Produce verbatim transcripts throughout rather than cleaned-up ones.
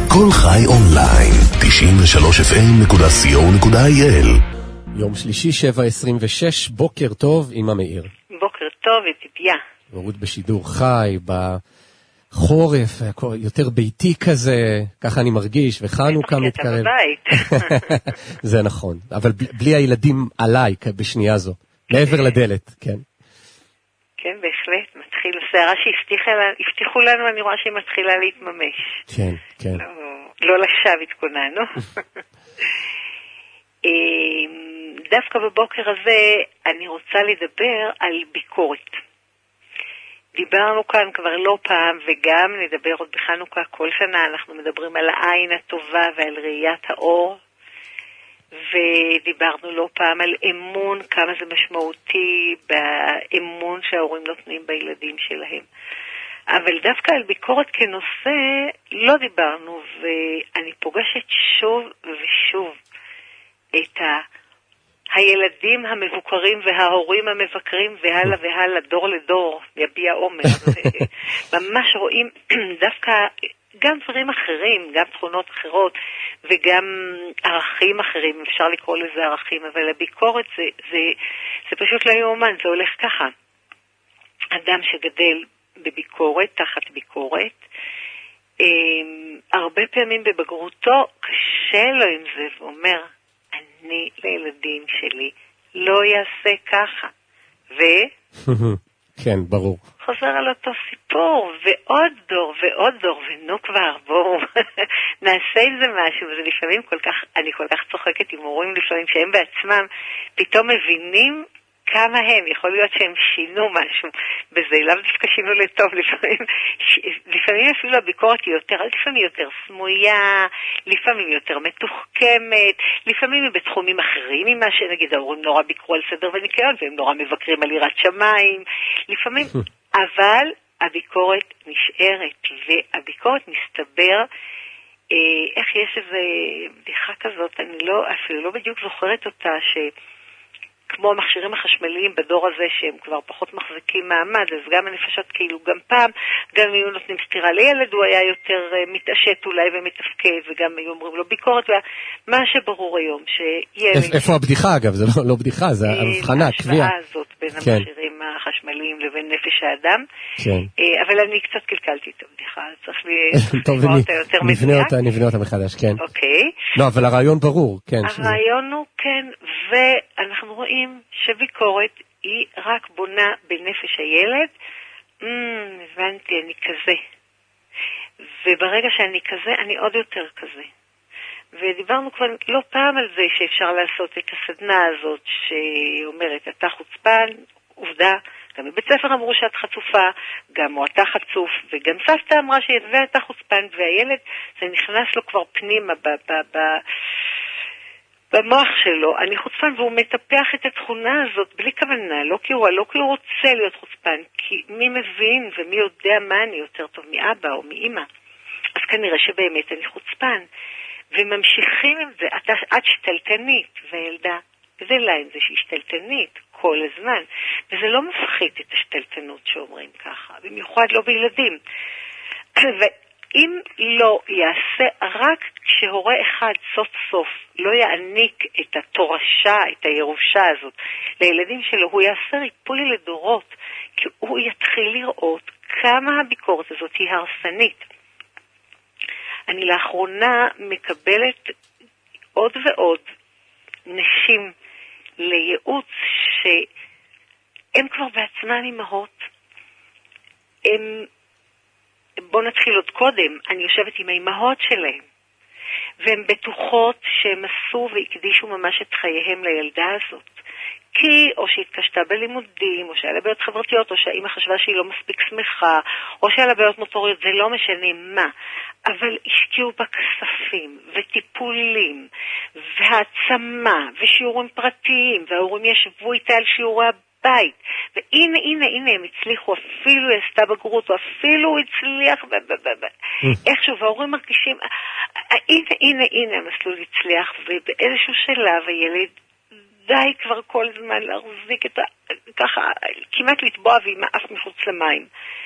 כל חי אונליין, תשעים ושלוש אף אם נקודה סי או נקודה איי אל. יום שלישי, שבע עשרים ושש, בוקר טוב עם המאיר. בוקר טוב, ציפיה. ורות בשידור חי, בחורף, יותר ביתי כזה, ככה אני מרגיש, וחנוכה מתקרב. זה נכון, אבל בלי הילדים עליי בשנייה זו, מעבר לדלת, כן. כן, בהחלט, מתחיל, הסערה שהבטיחו לנו, אני רואה שהיא מתחילה להתממש. כן, כן. לא, לא לשווא התכוננו. דווקא בבוקר הזה אני רוצה לדבר על ביקורת. דיברנו כאן כבר לא פעם, וגם נדבר עוד בחנוכה. כל שנה אנחנו מדברים על העין הטובה ועל ראיית האור, ודיברנו לא פעם על אמון, כמה זה משמעותי באמון שההורים נותנים בילדים שלהם. אבל דווקא על ביקורת כנושא לא דיברנו, ואני פוגשת שוב ושוב את ה... הילדים המבוקרים וההורים המבקרים והלאה והלאה, דור לדור, יביע עומר. ממש רואים דווקא גם דברים אחרים, גם תכונות אחרות וגם ערכים אחרים, אפשר לקרוא לזה ערכים, אבל הביקורת זה, זה, זה פשוט לא יאומן, זה הולך ככה. אדם שגדל בביקורת, תחת ביקורת, הרבה פעמים בבגרותו קשה לו עם זה ואומר, אני לילדים שלי לא יעשה ככה. ו... כן, ברור. חוזר על אותו סיפור, ועוד דור, ועוד דור, ונו כבר, בואו, נעשה עם זה משהו, וזה לפעמים כל כך, אני כל כך צוחקת עם הורים לפעמים, שהם בעצמם פתאום מבינים כמה הם, יכול להיות שהם שינו משהו בזה, לאו דווקא שינו לטוב, לפעמים, לפעמים אפילו הביקורת היא יותר, לפעמים יותר סמויה, לפעמים יותר מתוחכמת, לפעמים היא בתחומים אחרים ממה שנגיד ההורים נורא ביקרו על סדר וניקיון, והם נורא מבקרים על יראת שמיים, לפעמים, אבל הביקורת נשארת, והביקורת מסתבר, איך יש איזו בדיחה כזאת, אני לא, אפילו לא בדיוק זוכרת אותה, ש... כמו המכשירים החשמליים בדור הזה שהם כבר פחות מחזיקים מעמד, אז גם הנפשות כאילו גם פעם, גם אם היו נותנים סתירה לילד, הוא היה יותר uh, מתעשת אולי ומתפקד, וגם היו אומרים לו ביקורת, ומה שברור היום, שילד... איפה הבדיחה אגב? זה לא, לא בדיחה, זה הבחנה, קביעה. ההשוואה הזאת בין כן. המכשירים החשמליים לבין נפש האדם, כן. uh, אבל אני קצת קלקלתי את הבדיחה, צריך לשמוע אותה יותר מדויק. אותה, נבנה אותה מחדש, כן. אוקיי. לא, אבל הרעיון ברור, כן. הרעיון שזה... הוא, כן, ואנחנו רואים שביקורת היא רק בונה בנפש הילד, mm, הבנתי, אני כזה. וברגע שאני כזה, אני עוד יותר כזה. ודיברנו כבר לא פעם על זה שאפשר לעשות את הסדנה הזאת, שאומרת, אתה חוצפן, עובדה, גם בבית ספר אמרו שאת חצופה, גם הוא אתה חצוף, וגם סבתא אמרה שאתה חוצפן, והילד, זה נכנס לו כבר פנימה ב... ב, ב במוח שלו, אני חוצפן, והוא מטפח את התכונה הזאת בלי כוונה, לא כי הוא, לא כי הוא רוצה להיות חוצפן, כי מי מבין ומי יודע מה אני יותר טוב מאבא או מאמא. אז כנראה שבאמת אני חוצפן. וממשיכים עם זה, את, את שתלטנית, והילדה גדלה עם זה שהיא שתלטנית כל הזמן. וזה לא מפחית את השתלטנות שאומרים ככה, במיוחד לא בילדים. ו... אם לא יעשה, רק כשהורה אחד סוף סוף לא יעניק את התורשה, את הירושה הזאת לילדים שלו, הוא יעשה ריפוי לדורות, כי הוא יתחיל לראות כמה הביקורת הזאת היא הרסנית. אני לאחרונה מקבלת עוד ועוד נשים לייעוץ שהן כבר בעצמן אימהות, הן בוא נתחיל עוד קודם, אני יושבת עם האימהות שלהם, והן בטוחות שהם עשו והקדישו ממש את חייהם לילדה הזאת. כי או שהתקשתה בלימודים, או שהיה לה בעיות חברתיות, או שהאימא חשבה שהיא לא מספיק שמחה, או שהיה לה בעיות מוטוריות, זה לא משנה מה. אבל השקיעו בה כספים, וטיפולים, והעצמה, ושיעורים פרטיים, וההורים ישבו איתה על שיעורי בית, והנה, הנה, הנה, הם הצליחו, אפילו היא עשתה בגרות, ואפילו הוא הצליח, איכשהו, וההורים מרגישים, הנה, הנה, הנה, המסלול הצליח, ובאיזשהו שלב הילד די כבר כל זמן להחזיק את ה... ככה, כמעט לטבוע ועם אף מחוץ למים.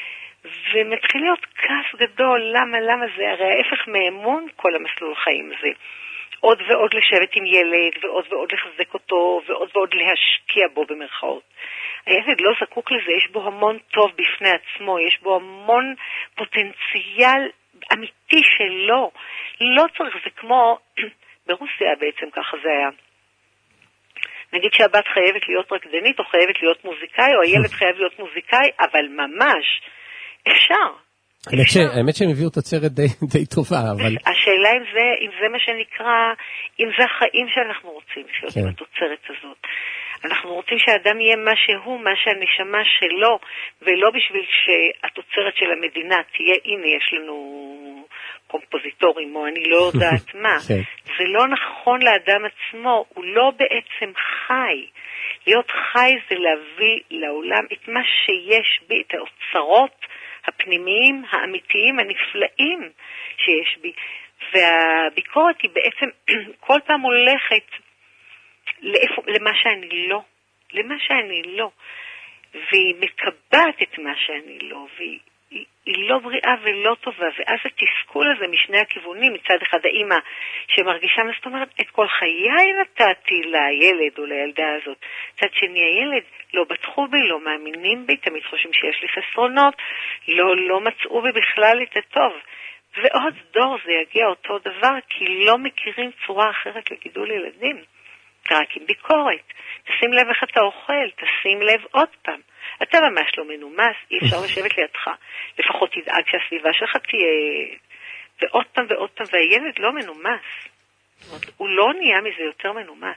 ומתחיל להיות כעס גדול, למה, למה זה? הרי ההפך מאמון כל המסלול חיים הזה. עוד ועוד לשבת עם ילד, ועוד ועוד לחזק אותו, ועוד ועוד להשקיע בו במרכאות. הילד לא זקוק לזה, יש בו המון טוב בפני עצמו, יש בו המון פוטנציאל אמיתי שלו. לא צריך, זה כמו, ברוסיה בעצם ככה זה היה. נגיד שהבת חייבת להיות רקדנית, או חייבת להיות מוזיקאי, או הילד חייב להיות מוזיקאי, אבל ממש אפשר. האמת שהם הביאו תוצרת די טובה, אבל... השאלה אם זה, אם זה מה שנקרא, אם זה החיים שאנחנו רוצים, להיות עם התוצרת הזאת. אנחנו רוצים שהאדם יהיה מה שהוא, מה שהנשמה שלו, ולא בשביל שהתוצרת של המדינה תהיה, הנה יש לנו קומפוזיטורים, או אני לא יודעת מה. זה לא נכון לאדם עצמו, הוא לא בעצם חי. להיות חי זה להביא לעולם את מה שיש בי, את האוצרות הפנימיים, האמיתיים, הנפלאים שיש בי. והביקורת היא בעצם כל פעם הולכת לאיפה, למה שאני לא, למה שאני לא, והיא מקבעת את מה שאני לא, והיא היא, היא לא בריאה ולא טובה, ואז התסכול הזה משני הכיוונים, מצד אחד האמא שמרגישה, מה זאת אומרת, את כל חיי נתתי לילד או לילדה הזאת, מצד שני הילד לא בטחו בי, לא מאמינים בי, תמיד חושבים שיש לי חסרונות, לא, לא מצאו בי בכלל את הטוב. ועוד דור זה יגיע אותו דבר, כי לא מכירים צורה אחרת לגידול ילדים. רק עם ביקורת. תשים לב איך אתה אוכל, תשים לב עוד פעם. אתה ממש לא מנומס, אי אפשר לשבת לידך. לפחות תדאג שהסביבה שלך תהיה... ועוד פעם ועוד פעם, והילד לא מנומס. זאת אומרת, הוא לא נהיה מזה יותר מנומס.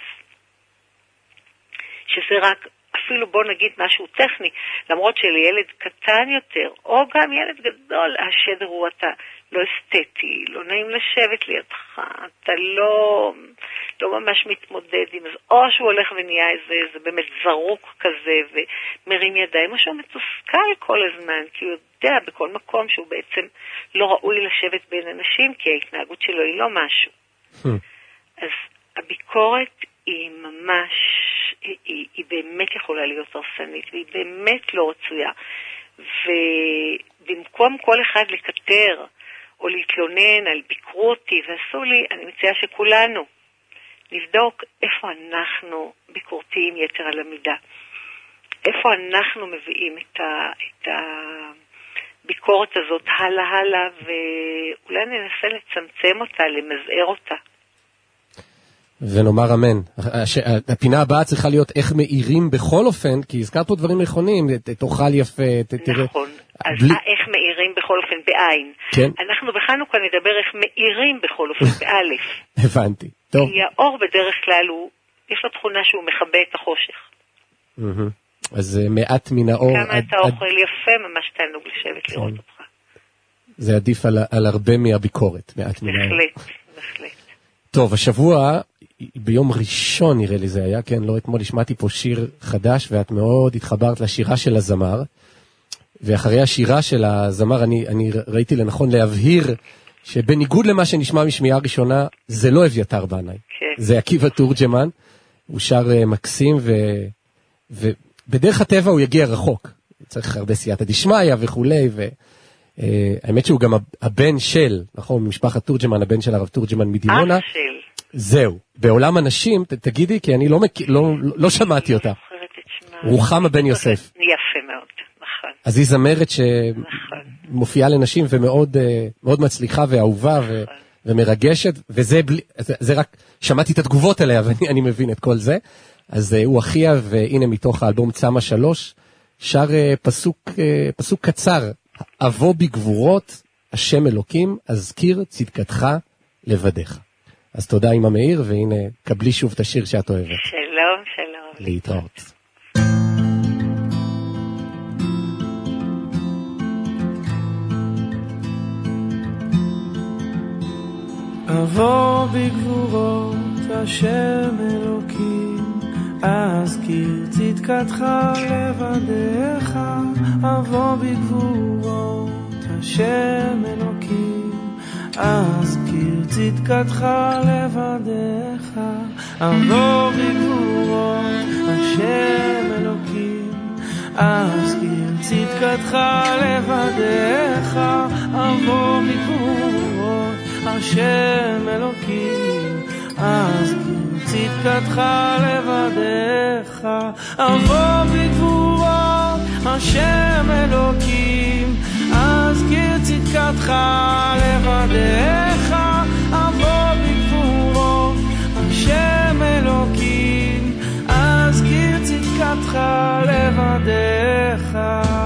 שזה רק, אפילו בוא נגיד משהו טכני, למרות שלילד קטן יותר, או גם ילד גדול, השדר הוא אתה לא אסתטי, לא נעים לשבת לידך, אתה לא, לא ממש מתמודד עם זה, או שהוא הולך ונהיה איזה, איזה באמת זרוק כזה, ומרים ידיים, או שהוא מתוסכל כל הזמן, כי הוא יודע בכל מקום שהוא בעצם לא ראוי לשבת בין אנשים, כי ההתנהגות שלו היא לא משהו. אז הביקורת היא ממש, היא, היא, היא באמת יכולה להיות הרסנית, והיא באמת לא רצויה. ובמקום כל אחד לקטר, או להתלונן על ביקרו אותי, ועשו לי, אני מציעה שכולנו נבדוק איפה אנחנו ביקורתיים יתר על המידה. איפה אנחנו מביאים את, ה, את הביקורת הזאת הלאה הלאה, ואולי ננסה לצמצם אותה, למזער אותה. ונאמר אמן. הפינה הבאה צריכה להיות איך מאירים בכל אופן, כי הזכרת פה דברים נכונים, תאכל יפה, תראה. נכון, אז איך מאירים בכל אופן בעין. אנחנו בחנוכה נדבר איך מאירים בכל אופן באלף. הבנתי, טוב. כי האור בדרך כלל הוא, יש לו תכונה שהוא מכבה את החושך. אז מעט מן האור. כמה אתה אוכל יפה, ממש תענוג לשבת לראות אותך. זה עדיף על הרבה מהביקורת, מעט מן האור. בהחלט, בהחלט. טוב, השבוע, ביום ראשון נראה לי זה היה, כן, לא אתמול השמעתי פה שיר חדש, ואת מאוד התחברת לשירה של הזמר, ואחרי השירה של הזמר אני, אני ראיתי לנכון להבהיר, שבניגוד למה שנשמע משמיעה ראשונה, זה לא אביתר בנאי. כן. זה עקיבא תורג'מן, הוא שר מקסים, ו, ובדרך הטבע הוא יגיע רחוק. צריך הרבה סייעתא דשמיא וכולי, והאמת שהוא גם הבן של, נכון, ממשפחת תורג'מן, הבן של הרב תורג'מן מדימונה. אח של. זהו, בעולם הנשים, ת, תגידי, כי אני לא, לא, לא שמעתי אותה. רוחמה בן יוסף. יפה מאוד, נכון. אז היא זמרת שמופיעה לנשים ומאוד מאוד מצליחה ואהובה ו, ומרגשת, וזה בלי, זה, זה רק, שמעתי את התגובות עליה ואני אני מבין את כל זה. אז הוא אחיה, והנה מתוך האלבום צמה שלוש, שר פסוק, פסוק קצר, אבוא בגבורות, השם אלוקים, אזכיר צדקתך לבדך. אז תודה אמא מאיר, והנה, קבלי שוב את השיר שאת אוהבת. שלום, שלום. להתראות. אבוא בגבורות השם אלוקים, אזכיר צדקתך לבדך. אבוא בגבורות השם אלוקים, אזכיר צדקתך לבדך. אבוא בגבורות השם אלוקים, אזכיר צדקתך לבדיך, אבוא בגבורות השם אלוקים. אזכיר צדקתך לבדיך, אבוא בגבורות השם אלוקים. אזכיר צדקתך לבדיך, אבוא בגבורות השם אלוקים. אזכיר צדקתך לבדיך.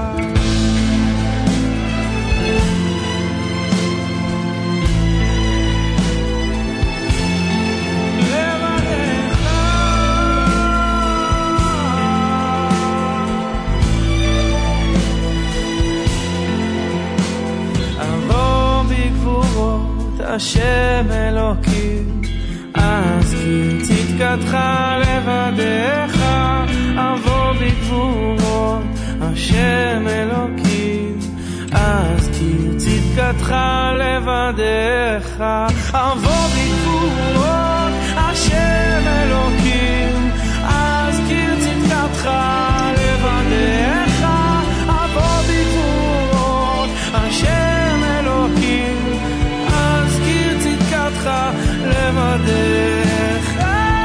השם אלוקים, אזכיר צדקתך לבדיך, אבוא בגבורות השם אלוקים. אזכיר צדקתך לבדיך, אבוא בגבורות השם אלוקים. אזכיר צדקתך לבדיך, אבוא בגבורות השם אלוקים. צדקתך לבדיך.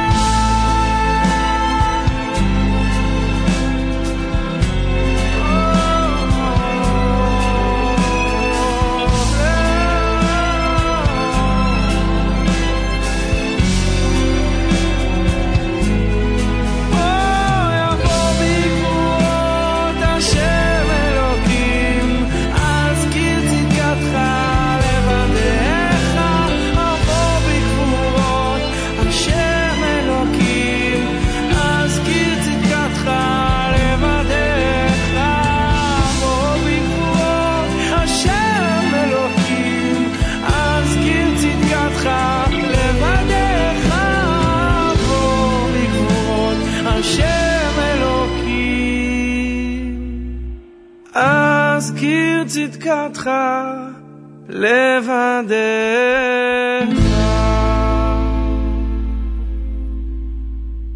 אזכיר צדקתך לבדיך.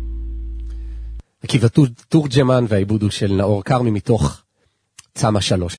עקיבא תורג'מן והעיבוד הוא של נאור כרמי מתוך צמא שלוש.